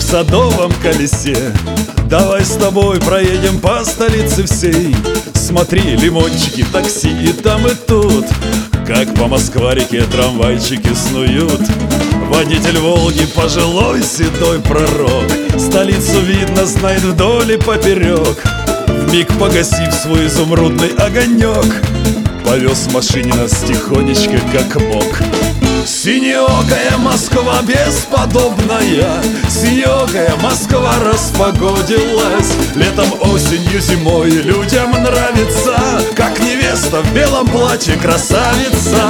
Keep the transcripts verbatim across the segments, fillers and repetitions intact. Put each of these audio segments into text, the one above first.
садовом колесе. Давай с тобой проедем по столице всей. Смотри, лимончики, такси и там и тут, как по Москва-реке трамвайчики снуют. Водитель Волги пожилой седой пророк, столицу видно знает вдоль и поперек. Вмиг погасив свой изумрудный огонек, повез в машине нас тихонечко, как мог. Синеокая Москва бесподобная, синеокая Москва распогодилась. Летом, осенью, зимой людям нравится, как невеста в белом платье красавица.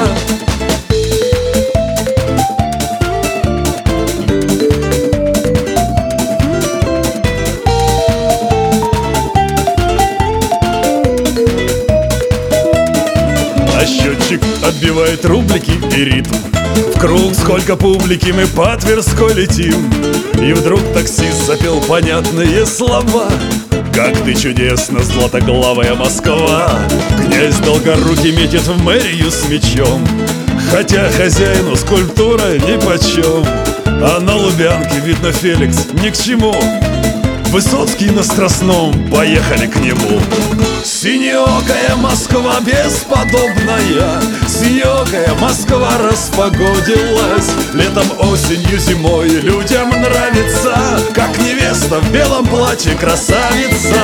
А счетчик отбивает рублики и ритм. В круг сколько публики, мы по Тверской летим. И вдруг таксист запел понятные слова: как ты чудесно, златоглавая Москва. Князь Долгорукий метит в мэрию с мечом, хотя хозяину скульптура нипочем. А на Лубянке, видно, Феликс ни к чему. Высоцкий на Страстном, поехали к нему. Синеокая Москва бесподобная, синеокая Москва распогодилась. Летом, осенью, зимой людям нравится, как невеста в белом платье красавица.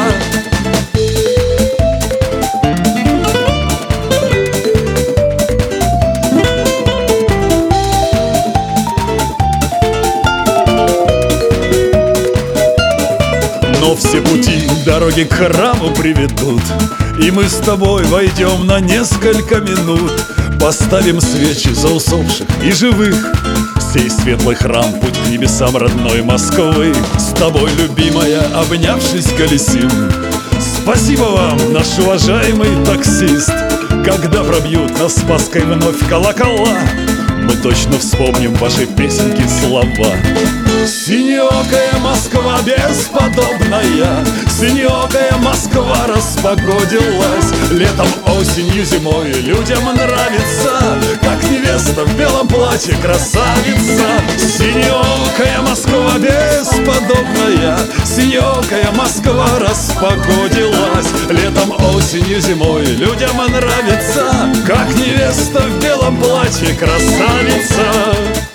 Но все пути дороги к храму приведут, и мы с тобой войдем на несколько минут. Поставим свечи за усопших и живых, сей светлый храм — путь к небесам родной Москвы. С тобой, любимая, обнявшись, колесим. Спасибо вам, наш уважаемый таксист. Когда пробьют на Спасской вновь колокола, мы точно вспомним вашей песенки слова. Синеокая Москва бесподобная, синеокая Москва распогодилась. Летом, осенью, зимой людям нравится, как невеста в белом платье красавица. Синеокая Москва бесподобная, синеокая Москва распогодилась. Летом, осенью, зимой людям нравится, как невеста в белом платье красавица.